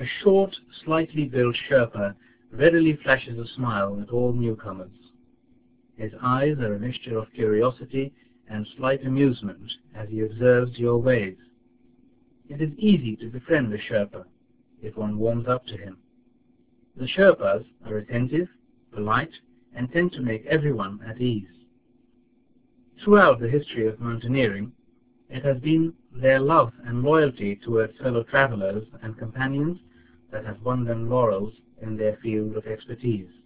short, slightly built Sherpa readily flashes a smile at all newcomers. His eyes are a mixture of curiosity and slight amusement as he observes your ways. It is easy to befriend a Sherpa if one warms up to him. The Sherpas are attentive, polite, and tend to make everyone at ease. Throughout the history of mountaineering, it has been their love and loyalty towards fellow travelers and companions that has won them laurels in their field of expertise.